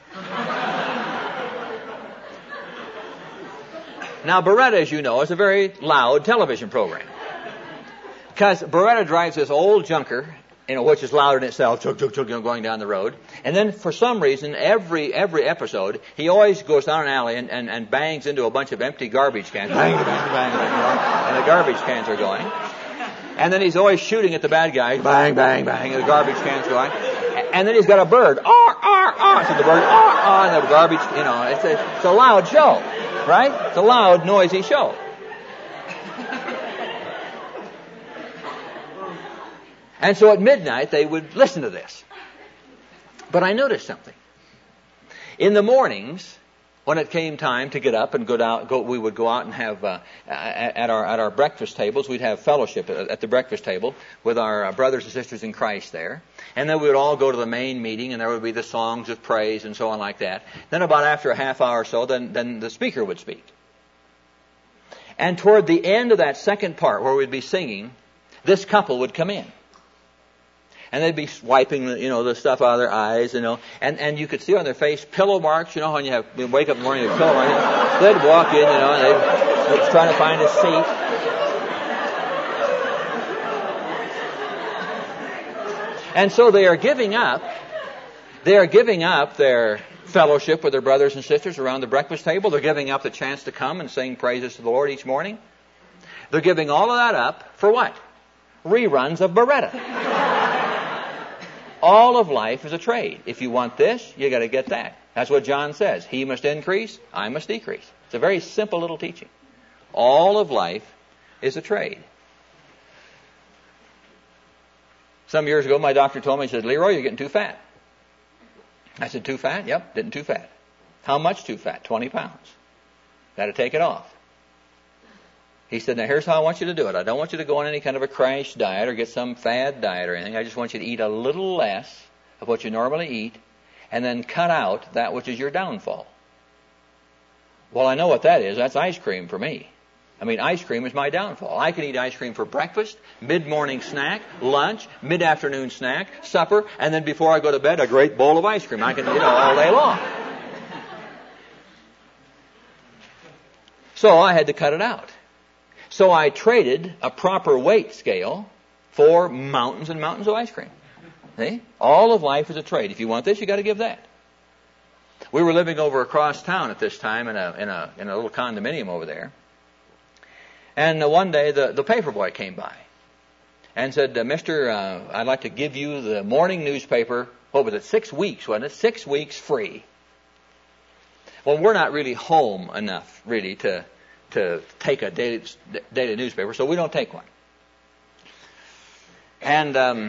Now, Beretta, as you know, is a very loud television program. Because Beretta drives this old junker, you know, which is louder than itself, chug, chug, chug, going down the road. And then, for some reason, every every episode, he always goes down an alley and, and, and bangs into a bunch of empty garbage cans. Bang, bang, bang, bang, you know, and the garbage cans are going. And then he's always shooting at the bad guy. Bang, bang, bang, and the garbage can's going. And then he's got a bird. Ar, ar, ar. So the bird, ar, ar, and the garbage, you know, it's a, it's a loud show, right? It's a loud, noisy show. And so at midnight, they would listen to this. But I noticed something. In the mornings, when it came time to get up and go out, go, we would go out and have uh, at our at our breakfast tables. We'd have fellowship at the breakfast table with our brothers and sisters in Christ there, and then we would all go to the main meeting, and there would be the songs of praise and so on like that. Then about after a half hour or so, then then the speaker would speak. And toward the end of that second part, where we'd be singing, this couple would come in. And they'd be wiping, the, you know, the stuff out of their eyes, you know, and, and you could see on their face pillow marks, you know, when you have you wake up in the morning with pillow marks. They'd walk in, you know, and they'd, they'd trying to find a seat. And so they are giving up, they are giving up their fellowship with their brothers and sisters around the breakfast table. They're giving up the chance to come and sing praises to the Lord each morning. They're giving all of that up for what? Reruns of Beretta. All of life is a trade. If you want this, you got to get that. That's what John says. He must increase, I must decrease. It's a very simple little teaching. All of life is a trade. Some years ago, my doctor told me, he said, Leroy, you're getting too fat. I said, too fat? Yep, getting too fat. How much too fat? twenty pounds. Got to take it off. He said, now here's how I want you to do it. I don't want you to go on any kind of a crash diet or get some fad diet or anything. I just want you to eat a little less of what you normally eat and then cut out that which is your downfall. Well, I know what that is. That's ice cream for me. I mean, ice cream is my downfall. I can eat ice cream for breakfast, mid-morning snack, lunch, mid-afternoon snack, supper, and then before I go to bed, a great bowl of ice cream. I can, you know, all day long. So I had to cut it out. So I traded a proper weight scale for mountains and mountains of ice cream. See? All of life is a trade. If you want this, you got to give that. We were living over across town at this time in a in a in a little condominium over there. And uh, one day the, the paper boy came by and said, uh, Mister, uh, I'd like to give you the morning newspaper. What was it? Six weeks, wasn't it? Six weeks free. Well, we're not really home enough, really, to to take a daily, daily newspaper, so we don't take one. And um,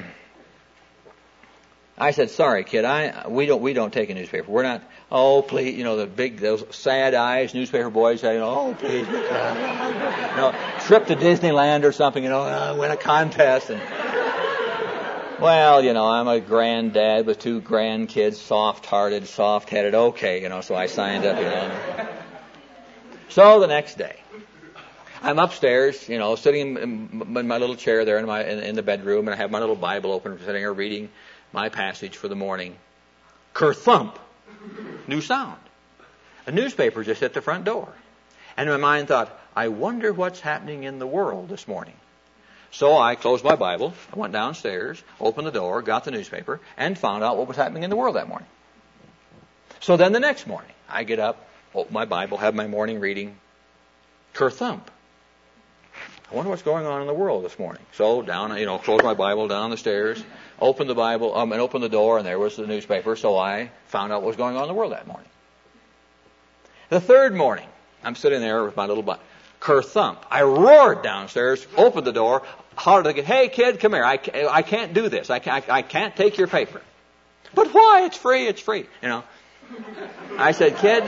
I said, "Sorry, kid, I we don't we don't take a newspaper. We're not. Oh, please, you know the big those sad eyes newspaper boys say, you know, oh please, uh, you know, trip to Disneyland or something, you know, uh, win a contest." And well, you know, I'm a granddad with two grandkids, soft-hearted, soft-headed. Okay, you know, so I signed up, you know. So the next day, I'm upstairs, you know, sitting in, in my little chair there in my in, in the bedroom, and I have my little Bible open, sitting here reading my passage for the morning. Kerthump, new sound. A newspaper just hit the front door, and my mind thought, I wonder what's happening in the world this morning. So I closed my Bible, I went downstairs, opened the door, got the newspaper, and found out what was happening in the world that morning. So then the next morning, I get up, open my Bible, have my morning reading. Kerthump. I wonder what's going on in the world this morning. So down, you know, close my Bible, down the stairs, open the Bible, um, and open the door, and there was the newspaper. So I found out what was going on in the world that morning. The third morning, I'm sitting there with my little Bible. Kerthump. I roared downstairs, opened the door, hollered again, hey kid, come here. I, I can't do this. I can't, I can't take your paper. But why? It's free. It's free. You know. I said, kid,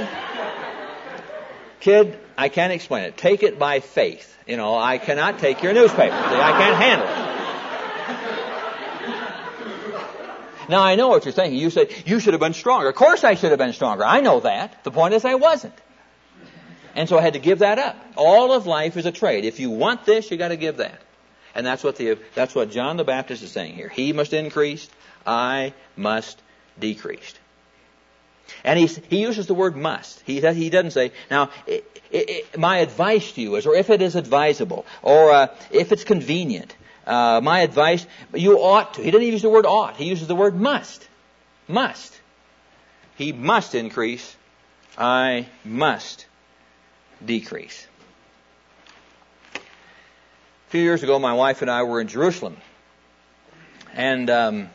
kid, I can't explain it. Take it by faith. You know, I cannot take your newspaper. I can't handle it. Now, I know what you're thinking. You said, you should have been stronger. Of course I should have been stronger. I know that. The point is I wasn't. And so I had to give that up. All of life is a trade. If you want this, you got to give that. And that's what the that's what John the Baptist is saying here. He must increase, I must decrease. And he's, he uses the word must. He he doesn't say, now, it, it, it, my advice to you is, or if it is advisable, or uh, if it's convenient, uh, my advice, you ought to. He doesn't use the word ought. He uses the word must. Must. He must increase, I must decrease. A few years ago, my wife and I were in Jerusalem. And um,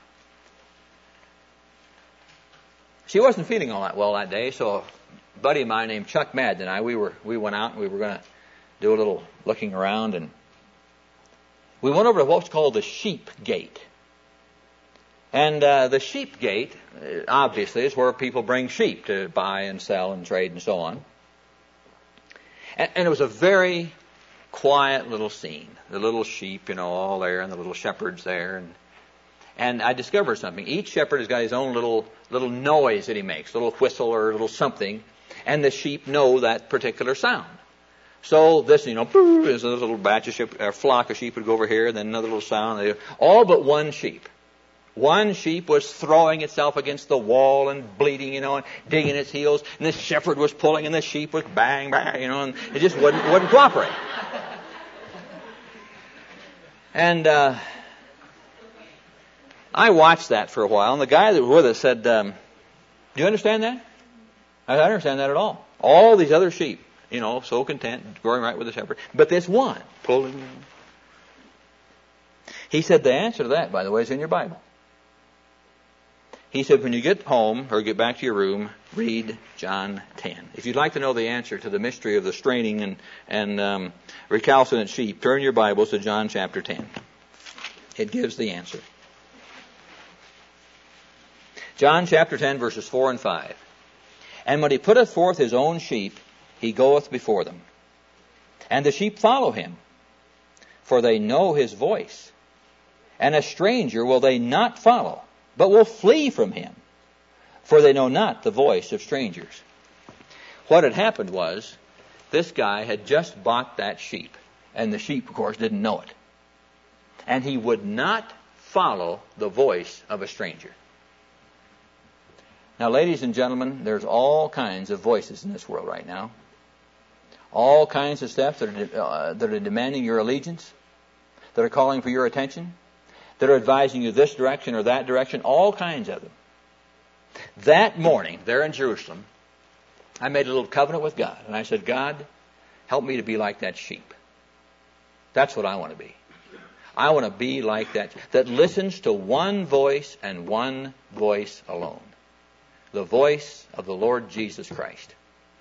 she wasn't feeling all that well that day, so a buddy of mine named Chuck Madden and I, we were we went out and we were going to do a little looking around, and we went over to what's called the Sheep Gate. And uh, the Sheep Gate, obviously, is where people bring sheep to buy and sell and trade and so on. And, and it was a very quiet little scene. The little sheep, you know, all there, and the little shepherds there. And and I discovered something. Each shepherd has got his own little little noise that he makes, a little whistle or a little something. And the sheep know that particular sound. So this, you know, there's a little batch of sheep, a flock of sheep would go over here, and then another little sound. All but one sheep. One sheep was throwing itself against the wall and bleeding, you know, and digging its heels. And this shepherd was pulling, and the sheep was bang, bang, you know, and it just wouldn't, wouldn't cooperate. And uh, I watched that for a while, and the guy that was with us said, um, do you understand that? I don't understand that at all. All these other sheep, you know, so content, growing right with the shepherd. But this one, pulling. He said the answer to that, by the way, is in your Bible. He said when you get home or get back to your room, read John ten. If you'd like to know the answer to the mystery of the straining and, and um, recalcitrant sheep, turn your Bibles to John chapter ten. It gives the answer. John chapter ten, verses four and five. And when he putteth forth his own sheep, he goeth before them. And the sheep follow him, for they know his voice. And a stranger will they not follow, but will flee from him, for they know not the voice of strangers. What had happened was, this guy had just bought that sheep, and the sheep, of course, didn't know it. And he would not follow the voice of a stranger. Now, ladies and gentlemen, there's all kinds of voices in this world right now. All kinds of stuff that are, uh, that are demanding your allegiance, that are calling for your attention, that are advising you this direction or that direction, all kinds of them. That morning, there in Jerusalem, I made a little covenant with God, and I said, God, help me to be like that sheep. That's what I want to be. I want to be like that, that listens to one voice and one voice alone. The voice of the Lord Jesus Christ.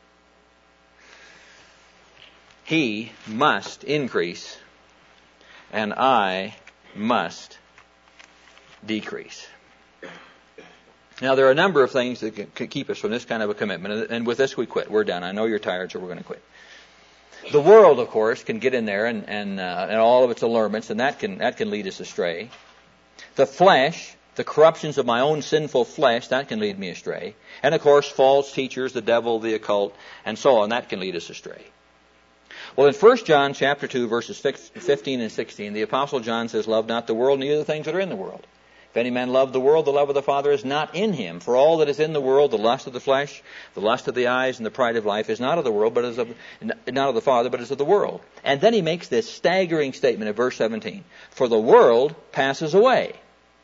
He must increase, and I must decrease. Now, there are a number of things that can keep us from this kind of a commitment, and with this we quit. We're done. I know you're tired, so we're going to quit. The world, of course, can get in there and and, uh, and all of its allurements, and that can that can lead us astray. The flesh, the corruptions of my own sinful flesh, that can lead me astray. And, of course, false teachers, the devil, the occult, and so on, that can lead us astray. Well, in First John chapter two, verses fifteen and sixteen, the Apostle John says, love not the world, neither the things that are in the world. If any man love the world, the love of the Father is not in him. For all that is in the world, the lust of the flesh, the lust of the eyes, and the pride of life, is not of the world, but is of not of the Father, but is of the world. And then he makes this staggering statement in verse seventeen. For the world passes away.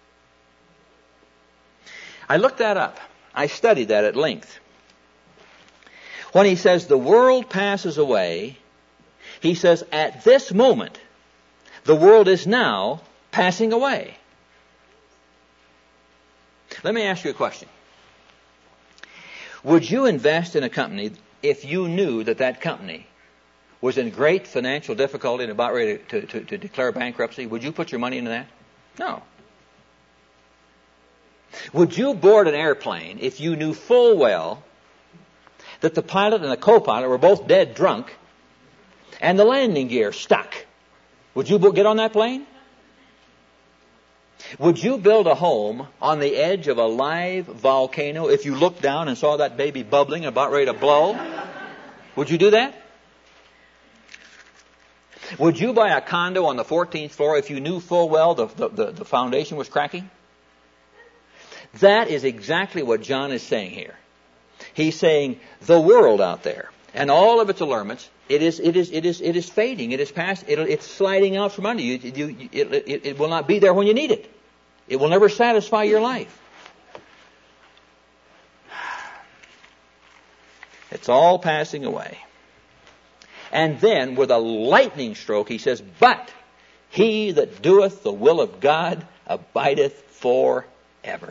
I looked that up. I studied that at length. When he says the world passes away, he says at this moment, the world is now passing away. Let me ask you a question. Would you invest in a company if you knew that that company was in great financial difficulty and about ready to, to, to declare bankruptcy? Would you put your money into that? No. Would you board an airplane if you knew full well that the pilot and the co-pilot were both dead drunk and the landing gear stuck? Would you get on that plane? Would you build a home on the edge of a live volcano if you looked down and saw that baby bubbling and about ready to blow? Would you do that? Would you buy a condo on the fourteenth floor if you knew full well the, the, the, the foundation was cracking? That is exactly what John is saying here. He's saying the world out there and all of its allurements, it is, it is, it is, it is fading. It is past. It, it's sliding out from under you. you, you it, it, it will not be there when you need it. It will never satisfy your life. It's all passing away. And then, with a lightning stroke, he says, "But he that doeth the will of God abideth forever."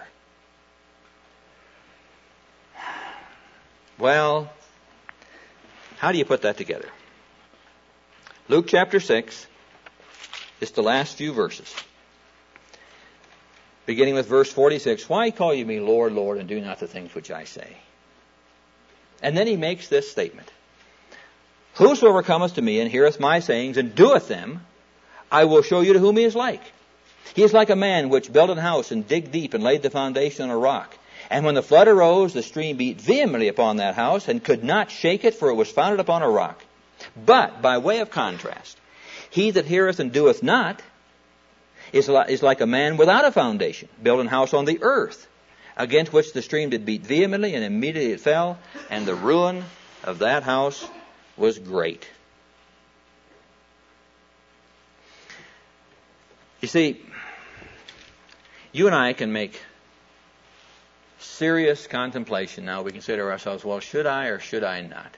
Well, how do you put that together? Luke chapter six, it's the last few verses. Beginning with verse forty-six, "Why call you me Lord, Lord, and do not the things which I say?" And then he makes this statement. "Whosoever cometh to me and heareth my sayings and doeth them, I will show you to whom he is like. He is like a man which built an house and digged deep and laid the foundation on a rock. And when the flood arose, the stream beat vehemently upon that house and could not shake it, for it was founded upon a rock. But, by way of contrast, he that heareth and doeth not is like a man without a foundation, built an house on the earth, against which the stream did beat vehemently, and immediately it fell, and the ruin of that house was great." You see, you and I can make serious contemplation. Now we consider ourselves, well, should I or should I not?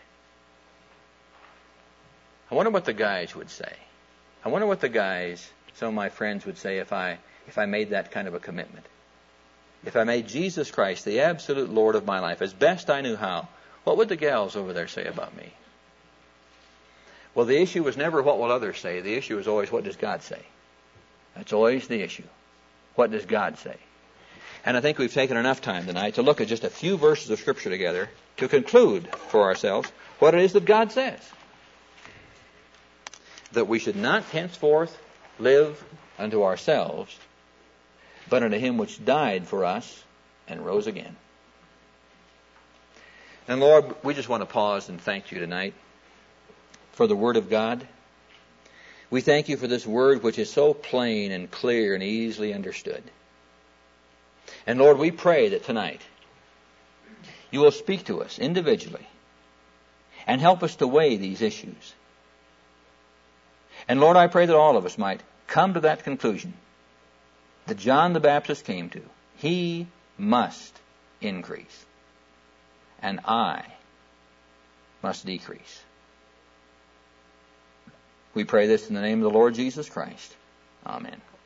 I wonder what the guys would say. I wonder what the guys, some of my friends would say if I if I made that kind of a commitment. If I made Jesus Christ the absolute Lord of my life as best I knew how, what would the gals over there say about me? Well, the issue was never what will others say. The issue is always what does God say. That's always the issue. What does God say? And I think we've taken enough time tonight to look at just a few verses of Scripture together to conclude for ourselves what it is that God says. That we should not henceforth live unto ourselves, but unto Him which died for us and rose again. And Lord, we just want to pause and thank You tonight for the Word of God. We thank You for this Word which is so plain and clear and easily understood. And Lord, we pray that tonight You will speak to us individually and help us to weigh these issues. And Lord, I pray that all of us might come to that conclusion that John the Baptist came to. He must increase, and I must decrease. We pray this in the name of the Lord Jesus Christ. Amen.